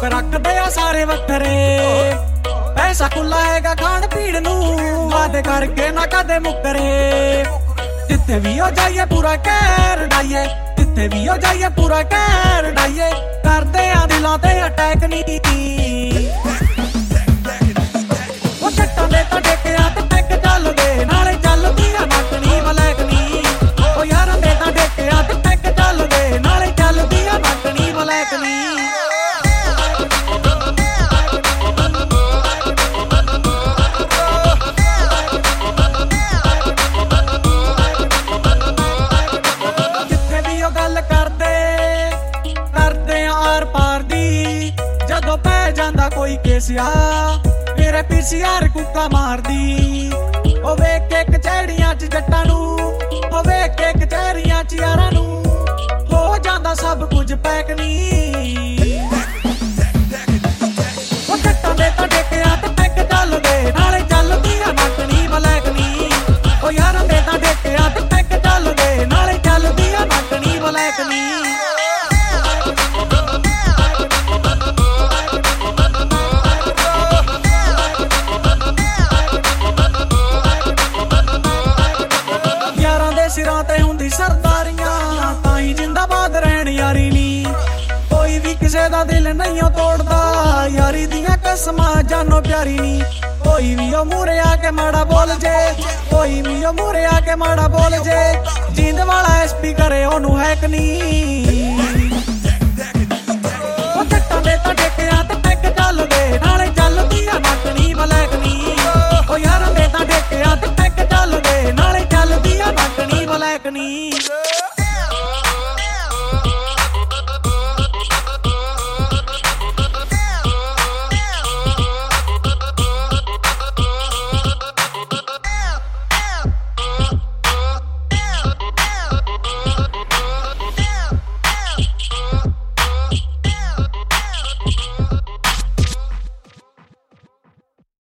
ਰੱਖਦੇ ਆ ਸਾਰੇ ਵੱਖਰੇ। ਪੈਸਾ ਖੁੱਲਾ ਹੈਗਾ ਖਾਣ ਪੀਣ ਨੂੰ, ਵਾਦੇ ਕਰਕੇ ਨਾ ਕਦੇ ਮੁੱਕਰੇ। ਜਿੱਥੇ ਵੀ ਹੋ ਜਾਈਏ ਪੂਰਾ ਕਹਿਰ ਡਾਈਏ, ਜਿੱਥੇ ਵੀ ਹੋ ਜਾਈਏ ਪੂਰਾ ਕਹਿਰ ਡਾਈਏ। ਕਰਦੇ ਆ ਦਿਲਾਂ ਤੇ ਅਟੈਕ ਨੀ, ਉਹ ਛੱਟਾਂ ਦੇ ਤਾਂ ਡੇਕਿਆ ਤੇ ਟੈਕ ਚੱਲਦੇ, ਨਾਲੇ ਚੱਲਦੀ ਆ ਨੱਕਣੀ ਮਲੈਕਣੀ। ਉਹ ਯਾਰਾਂ ਦੇ ਤਾਂ ਡੇਕਿਆ ਤੇ ਟੈਕ ਚੱਲਦੇ, ਨਾਲੇ ਚੱਲਦੀ ਆ ਨੱਕਣੀ ਮਲੈਕਣੀ। ਕੋਈ ਕੇਸਿਆ ਮੇਰੇ ਪੀਸੀਆਰ ਕੁੱਕਾ ਮਾਰਦੀ। ਉਹ ਵੇਖ ਕੇ ਕਚਹਿਰੀਆਂ ਚ ਜੱਟਾਂ ਨੂੰ, ਉਹ ਵੇਖ ਕੇ ਕਚਹਿਰੀਆਂ ਚ ਯਾਰਾਂ ਨੂੰ, ਹੋ ਜਾਂਦਾ ਸਭ ਕੁਝ ਪੈਕ ਨੀ। ਉਹ ਜੱਟਾਂ ਦੇ ਤਾਂ ਡੇਕਿਆ ਤੇ ਪੈਕ ਚੱਲਦੇ, ਨਾਲੇ ਚੱਲਦੀ ਆ ਨੱਕਣੀ ਮਲੈਕਣੀ। ਉਹ ਯਾਰਾਂ ਦੇ ਤਾਂ ਡੇਕਿਆ ਤੇ ਪੈਕ ਚੱਲਦੇ, ਨਾਲੇ ਚੱਲਦੀ ਆ ਨੱਕਣੀ ਮਲੈਕਣੀ। ਸਿਰਾਂ ਤੇ ਹੁੰਦੀ ਸਰਦਾਰੀਆਂ, ਤਾਂ ਹੀ ਜਿੰਦਾਬਾਦ ਰਹਿਣ ਯਾਰੀ ਨੀ। ਕੋਈ ਵੀ ਕਿਸੇ ਦਾ ਦਿਲ ਨਹੀਂ ਤੋੜਦਾ, ਯਾਰੀ ਦੀਆਂ ਕਸਮਾਂ ਜਾਨੋ ਪਿਆਰੀ ਨੀ। ਕੋਈ ਵੀ ਉਹ ਮੂਹਰੇ ਆ ਕੇ ਮਾੜਾ ਬੋਲ ਜੇ, ਕੋਈ ਵੀ ਉਹ ਮੂਹਰੇ ਆ ਕੇ ਮਾੜਾ ਬੋਲ ਜੇ। ਜੀਂਦ ਵਾਲਾ ਐਸਪੀ ਕਰੇ ਉਹਨੂੰ ਹੈਕ ਨੀ। ਉਹ ਜੱਟਾਂ ਦੇ ਤਾਂ ਡੇਕਿਆ ਤੇ ਟੈਕ ਚੱਲਦੇ, ਨਾਲੇ ਚੱਲਦੀ ਆ ਨੱਕਣੀ ਮਲੈਕਣੀ। ਉਹ ਯਾਰਾਂ ਦੇ ਤਾਂ ਡੇਕਿਆ ਤੇ ਟੈਕ ਚੱਲਦੇ, ਨਾਲੇ ਚੱਲਦੀ ਆ ਨੱਕਣੀ ਮਲੈਕਣੀ।